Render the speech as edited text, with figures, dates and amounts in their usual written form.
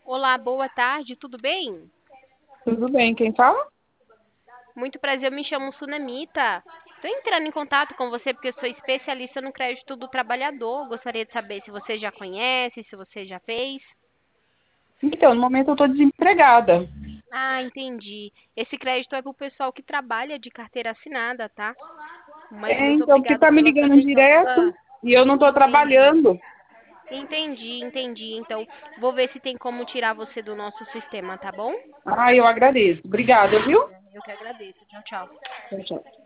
Olá, boa tarde, tudo bem? Tudo bem, quem fala? Muito prazer, eu me chamo Sunamita. Estou entrando em contato com você porque eu sou especialista no crédito do trabalhador. Gostaria de saber se você já conhece, se você já fez. Então, no momento eu estou desempregada. Ah, entendi. Esse crédito é para o pessoal que trabalha de carteira assinada, tá? Mas muito Então, porque obrigado tá me pela sua ligando atenção. direto e eu não estou Entendi. trabalhando. Entendi. Então, vou ver se tem como tirar você do nosso sistema, tá bom? Ah, eu agradeço. Obrigada, viu? Eu que agradeço. Tchau, tchau. Tchau, tchau.